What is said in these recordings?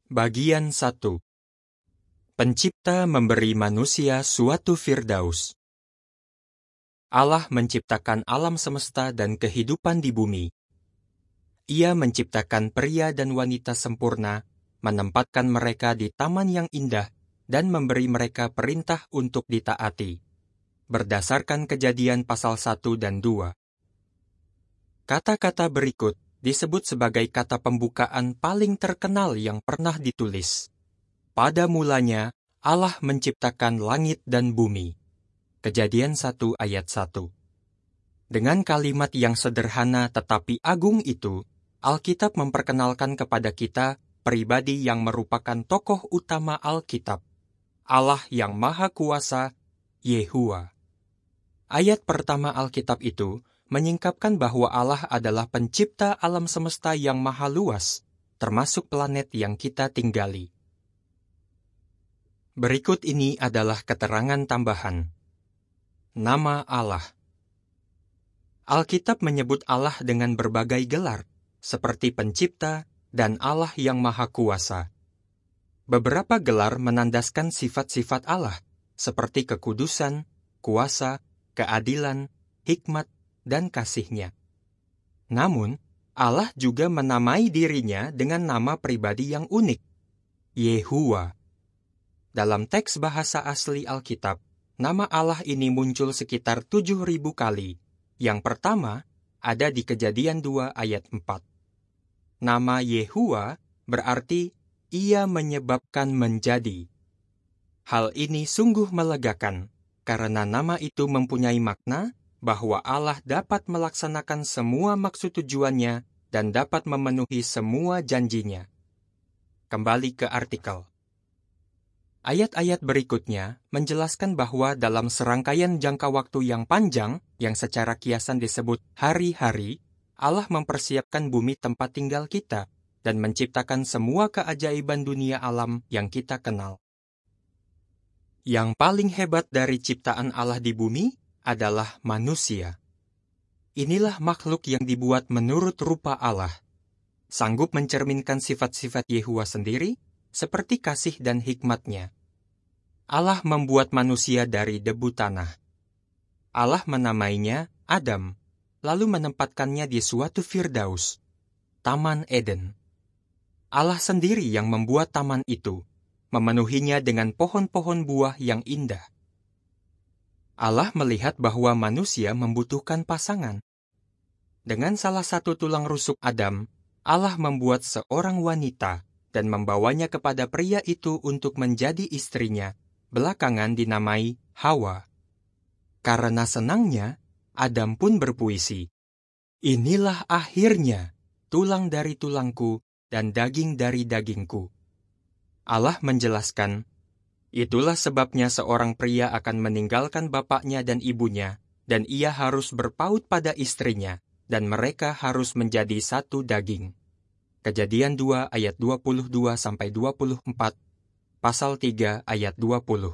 Bagian 1. Pencipta memberi manusia suatu firdaus. Allah menciptakan alam semesta dan kehidupan di bumi. Ia menciptakan pria dan wanita sempurna, menempatkan mereka di taman yang indah, dan memberi mereka perintah untuk ditaati, berdasarkan Kejadian pasal 1 dan 2. Kata-kata berikut disebut sebagai kata pembukaan paling terkenal yang pernah ditulis. Pada mulanya, Allah menciptakan langit dan bumi. Kejadian 1 ayat 1. Dengan kalimat yang sederhana tetapi agung itu, Alkitab memperkenalkan kepada kita pribadi yang merupakan tokoh utama Alkitab, Allah yang Maha Kuasa, Yehuwa. Ayat pertama Alkitab itu menyingkapkan bahwa Allah adalah pencipta alam semesta yang maha luas, termasuk planet yang kita tinggali. Berikut ini adalah keterangan tambahan. Nama Allah. Alkitab menyebut Allah dengan berbagai gelar, seperti pencipta dan Allah yang maha kuasa. Beberapa gelar menandaskan sifat-sifat Allah, seperti kekudusan, kuasa, keadilan, hikmat, dan kasih-Nya. Namun, Allah juga menamai dirinya dengan nama pribadi yang unik, Yehuwa. Dalam teks bahasa asli Alkitab, nama Allah ini muncul sekitar 7.000 kali. Yang pertama, ada di Kejadian 2 ayat 4. Nama Yehuwa berarti Ia menyebabkan menjadi. Hal ini sungguh melegakan, karena nama itu mempunyai makna bahwa Allah dapat melaksanakan semua maksud tujuannya dan dapat memenuhi semua janjinya. Kembali ke artikel. Ayat-ayat berikutnya menjelaskan bahwa dalam serangkaian jangka waktu yang panjang, yang secara kiasan disebut hari-hari, Allah mempersiapkan bumi tempat tinggal kita dan menciptakan semua keajaiban dunia alam yang kita kenal. Yang paling hebat dari ciptaan Allah di bumi adalah manusia. Inilah makhluk yang dibuat menurut rupa Allah, sanggup mencerminkan sifat-sifat Yehuwa sendiri, seperti kasih dan hikmat-Nya. Allah membuat manusia dari debu tanah. Allah menamainya Adam, lalu menempatkannya di suatu firdaus, Taman Eden. Allah sendiri yang membuat taman itu, memenuhinya dengan pohon-pohon buah yang indah. Allah melihat bahwa manusia membutuhkan pasangan. Dengan salah satu tulang rusuk Adam, Allah membuat seorang wanita dan membawanya kepada pria itu untuk menjadi istrinya, belakangan dinamai Hawa. Karena senangnya, Adam pun berpuisi, "Inilah akhirnya, tulang dari tulangku dan daging dari dagingku." Allah menjelaskan, itulah sebabnya seorang pria akan meninggalkan bapaknya dan ibunya, dan ia harus berpaut pada istrinya, dan mereka harus menjadi satu daging. Kejadian 2 ayat 22-24, pasal 3 ayat 20.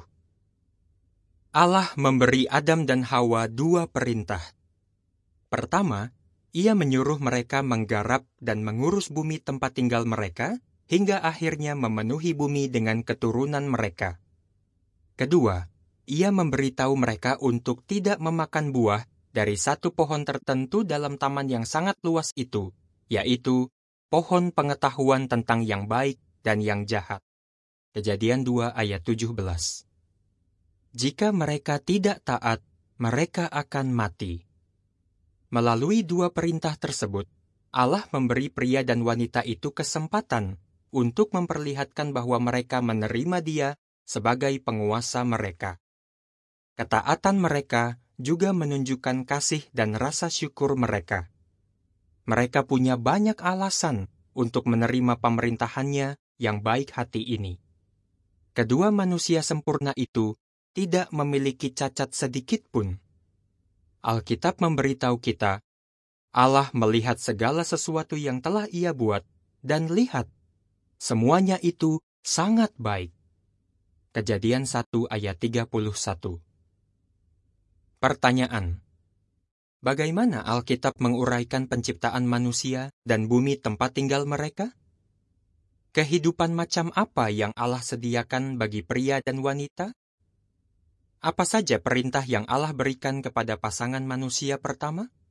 Allah memberi Adam dan Hawa 2 perintah. Pertama, Ia menyuruh mereka menggarap dan mengurus bumi tempat tinggal mereka, hingga akhirnya memenuhi bumi dengan keturunan mereka. Kedua, Ia memberitahu mereka untuk tidak memakan buah dari satu pohon tertentu dalam taman yang sangat luas itu, yaitu pohon pengetahuan tentang yang baik dan yang jahat. Kejadian 2 ayat 17. Jika mereka tidak taat, mereka akan mati. Melalui 2 perintah tersebut, Allah memberi pria dan wanita itu kesempatan untuk memperlihatkan bahwa mereka menerima Dia sebagai penguasa mereka. Ketaatan mereka juga menunjukkan kasih dan rasa syukur mereka. Mereka punya banyak alasan untuk menerima pemerintahannya yang baik hati ini. Kedua manusia sempurna itu tidak memiliki cacat sedikit pun. Alkitab memberitahu kita, Allah melihat segala sesuatu yang telah Ia buat, dan lihat, semuanya itu sangat baik. Kejadian 1 ayat 31. Pertanyaan: bagaimana Alkitab menguraikan penciptaan manusia dan bumi tempat tinggal mereka? Kehidupan macam apa yang Allah sediakan bagi pria dan wanita? Apa saja perintah yang Allah berikan kepada pasangan manusia pertama?